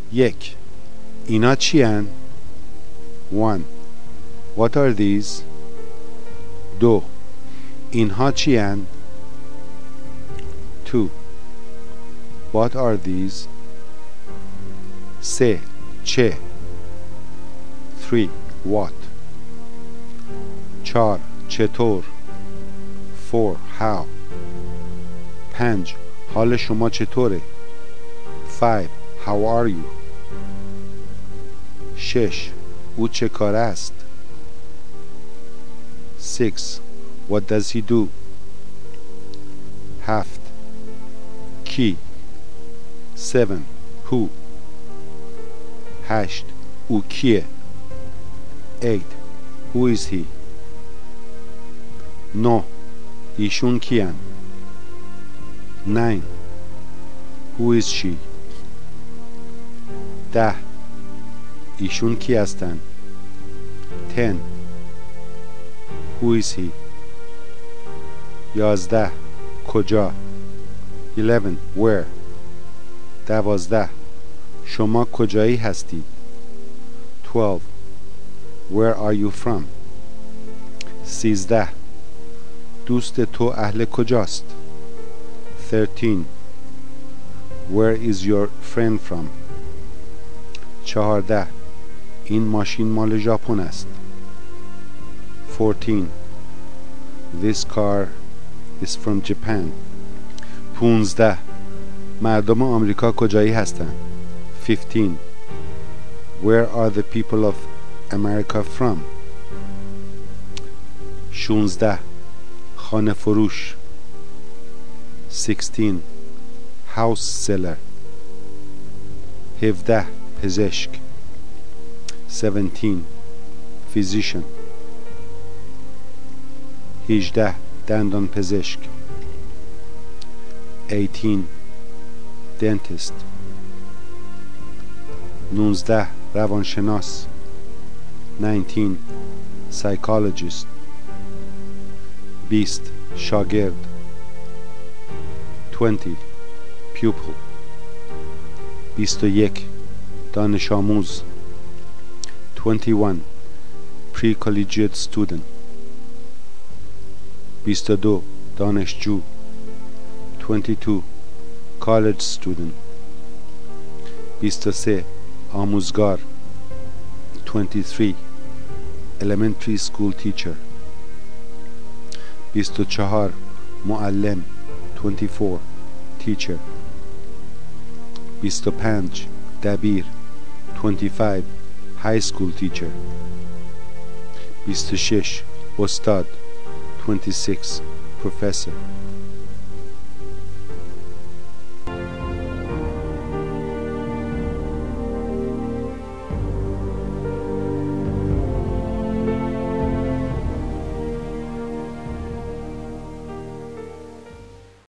یک. اینا چی هن؟ 1. What are these? 2. اینها چی هن؟ 2. What are these? 3. چه؟ 3. What? 4. چطور؟ 4. How? 5. حال شما چطوره؟ 5. How are you? 6. او چه کار است؟ 6. What does he do? 7. کی؟ 7. Who? 8. او کیه؟ 8. Who is he? 9. ایشون کیان؟ 9. Who is she? 10. ایشون کی هستن؟ 10. Who is he? 11. کجا؟ 11. Where? 12. شما کجایی هستید؟ 12. Where are you from? 13. دوست تو اهل کجاست؟ 13. Where is your friend from? 14. این ماشین مال ژاپن است. 14. This car is from Japan. 15. مردم آمریکا کجایی هستند؟ 15. Where are the people of America from? 16. خانه فروش. 16. House seller. 17. پزشک. 17. Physician. 18. دندان پزشک. 18. Dentist. 19. روانشناس. 19. Psychologist. 20. شاگرد. 20. Pupil. 21. دانش آموز. 21. Pre-collegiate student. 22. دانشجو. 22. College student. 23. آموزگار. 23. Elementary school teacher. 24. معلم. 24. Teacher. 25. دبیر. 25. High school teacher. 26. استاد. 26. Professor.